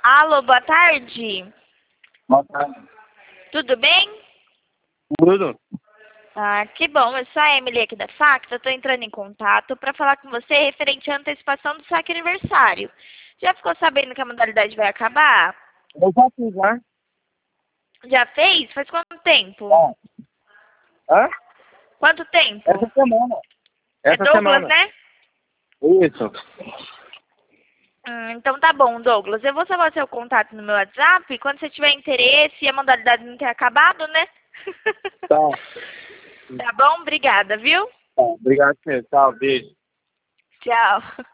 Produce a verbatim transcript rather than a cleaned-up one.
Alô, boa tarde. Boa tarde. Tudo bem? Tudo? Ah, que bom. Eu sou a Emily aqui da Fax. Eu tô entrando em contato para falar com você referente à antecipação do saque aniversário. Já ficou sabendo que a modalidade vai acabar? Eu já fiz, né? Já fez? Faz quanto tempo? Ó. Hã? Quanto tempo? Essa semana. É Essa Douglas, semana. né? Isso. Hum, então tá bom, Douglas. Eu vou salvar seu contato no meu WhatsApp. Quando você tiver interesse e a modalidade não ter acabado, né? Tá. Tá bom? Obrigada, viu? Tá. Obrigado, senhor. Tchau, beijo. Tchau.